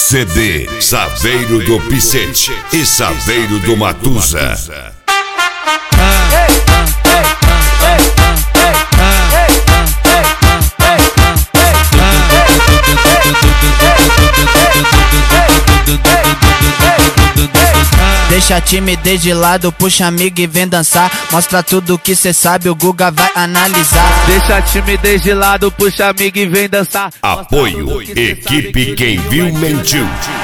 CD Saveiro do Picete e Saveiro do Matusa. Deixa a timidez de lado, puxa amigo e vem dançar. Mostra tudo que cê sabe, o Guga vai analisar. Deixa a timidez de lado, puxa amigo e vem dançar. Apoio, equipe Quem Viu Mentiu.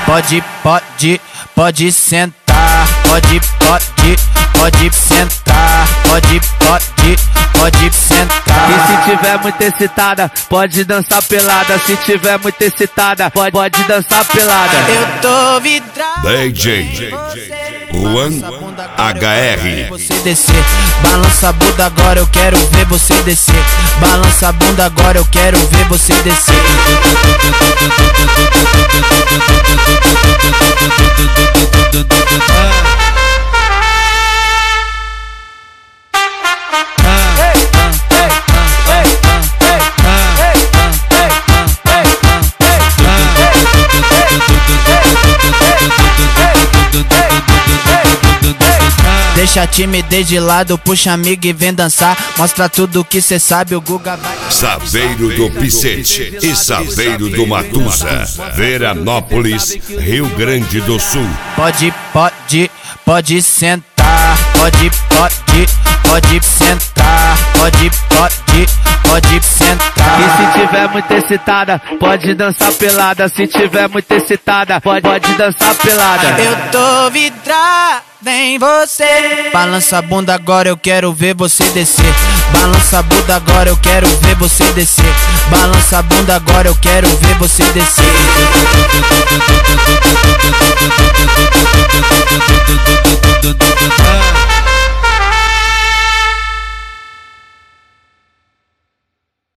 Pode sentar. Pode sentar. Pode sentar. E se tiver muito excitada, pode dançar pelada. Se tiver muito excitada, pode dançar pelada. Eu tô vidrado. DJ Juan HR. Você descer, balança a bunda agora, eu quero ver você descer. Balança a bunda agora, eu quero ver você descer. Deixa a timidez de lado, puxa amigo e vem dançar. Mostra tudo que cê sabe, o Guga vai. Saveiro do Picete e Saveiro do Matusa, Veranópolis, Rio Grande do Sul. Pode sentar. Pode sentar. Pode sentar. E se tiver muito excitada, pode dançar pelada. Se tiver muito excitada, pode dançar pelada. Eu tô vidrado em você. Balança a bunda agora, eu quero ver você descer. Balança a bunda agora, eu quero ver você descer. Balança a bunda agora, eu quero ver você descer.